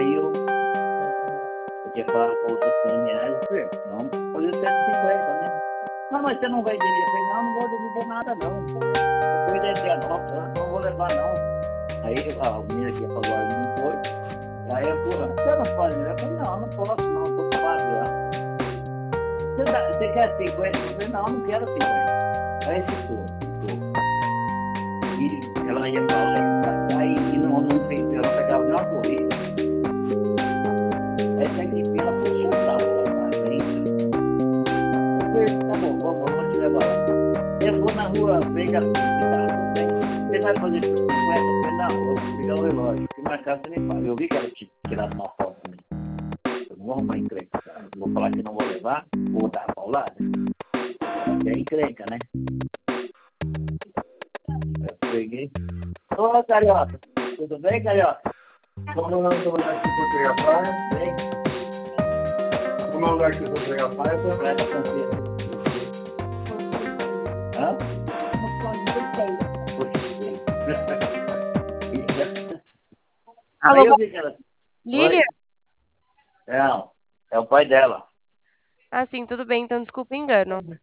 Aí eu podia falar com outras reais, não, fazer 150, né? Não, mas você não vai dirigir? Eu falei, não vou dirigir nada, não. Eu fui descer a nota, não vou levar, não. Aí a menina que falou, não foi. Aí eu falei, você não pode levar? Eu falei, não posso, não, estou ocupado já. Você quer 50? Eu falei, não quero 50. Aí ficou. E ela ia pra lá, aí não fez, ela pegava uma corrida. Aí tem que ir, ela foi soltar lá, tá bom, vou te levar lá. Eu vou na rua Veiga Pinto, tá? Você vai fazer por 50? Eu falei, não, vou pegar o relógio, porque na casa você nem paga. Eu vi que ela tinha tirado uma foto também. Eu não vou arrumar encrenca, tá? Vou falar que não vou levar, vou dar a paulada. É encrenca, né? Eu peguei. Ô, Carioca, tudo bem, Carioca? Qual é o nome do lugar que você pegar a praia? Bem? Como é o lugar que você pegar a praia? Praia da Canseira. Hã? Alô, Aí eu vi que ela... Lília? Não, é o pai dela. Ah, sim, tudo bem, então desculpa o engano.